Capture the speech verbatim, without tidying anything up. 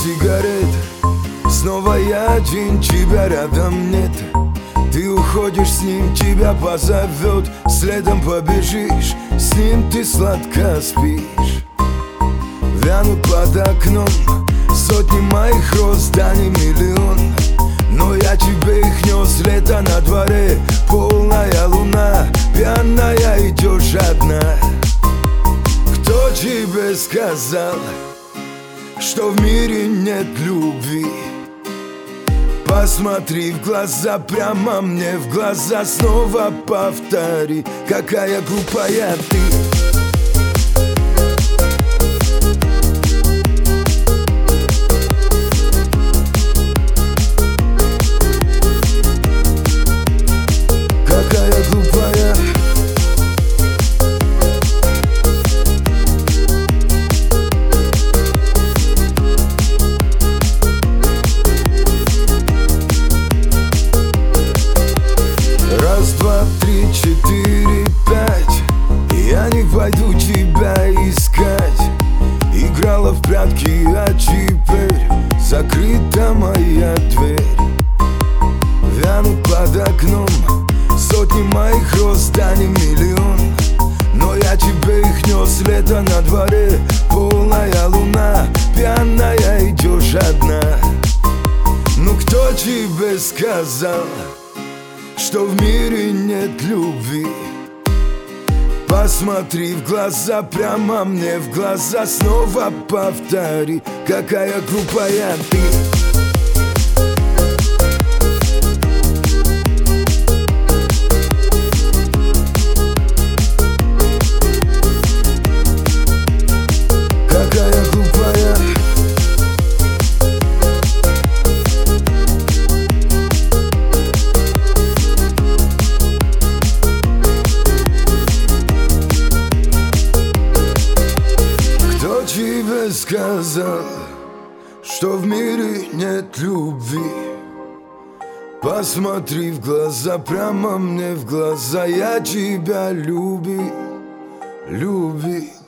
сигарет. Снова я один, тебя рядом нет. Ты уходишь с ним, тебя позовет. Следом побежишь, с ним ты сладко спишь. Вянут под окном сотни моих роз, да не миллион. Но я тебе их нес, лето на дворе, полная луна, пьяная идешь одна. Кто тебе сказал, что в мире нет любви? Посмотри в глаза, прямо мне в глаза, снова повтори, какая глупая ты. Четыре, пять, я не пойду тебя искать. Играла в прятки, а теперь закрыта моя дверь. Вянут под окном сотни моих роз, да не миллион. Но я тебе их нес, лето на дворе, полная луна, пьяная идешь одна. Ну кто тебе сказал, что в мире нет любви? Посмотри в глаза, прямо мне в глаза, снова повтори, какая глупая ты. Тебе сказал, что в мире нет любви? Посмотри в глаза, прямо мне в глаза, я тебя люби, люби.